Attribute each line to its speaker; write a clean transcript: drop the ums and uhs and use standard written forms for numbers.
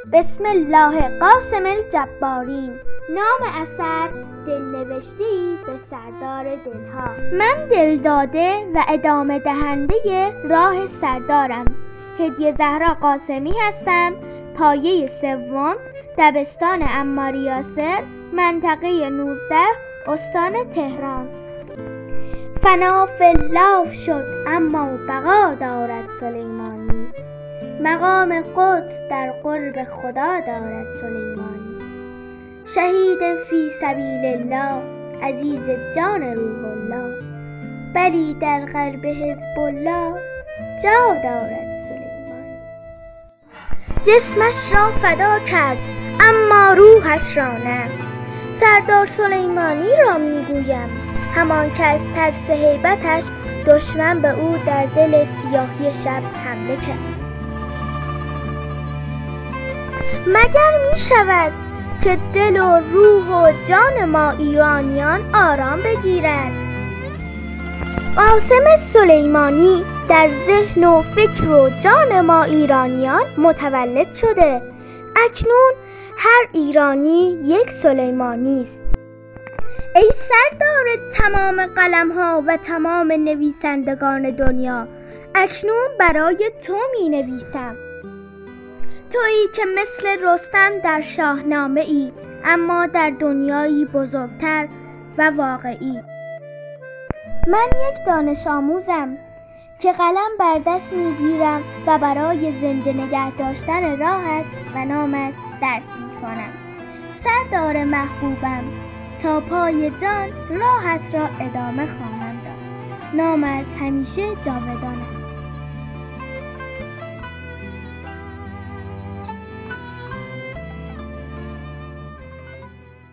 Speaker 1: بسم الله قاسم الجبارین. نام اثر دلنوشته‌ای به سردار دلها. من دلداده و ادامه دهنده راه سردارم. هدیه زهرا قاسمی هستم. پایه سوم، دبستان عمار یاسر، منطقه 19، استان تهران. فنا فی الله شد اما بقا دارد سلیمانی. مقام قدس در قرب خدا دارد سلیمانی. شهید فی سبیل الله، عزیز جان روح الله، بلی در قلب حزب الله جا دارد سلیمانی. جسمش را فدا کرد اما روحش را نه. سردار سلیمانی را میگویم، همان که از ترس هیبتش دشمن به او در دل سیاهی شب حمله کرد. مگر می شود که دل و روح و جان ما ایرانیان آرام بگیرد؟ قاسم سلیمانی در ذهن و فکر و جان ما ایرانیان متولد شده. اکنون هر ایرانی یک سلیمانی است. ای سردار تمام قلم‌ها و تمام نویسندگان دنیا، اکنون برای تو می نویسم. تویی که مثل رستم در شاهنامه ای، اما در دنیایی بزرگتر و واقعی. من یک دانش آموزم که قلم بر دست میگیرم و برای زنده نگه داشتن راهت و نامت درس میکنم. سردار محبوبم، تا پای جان راحت را ادامه خواهم داد. نامت همیشه جاودان است.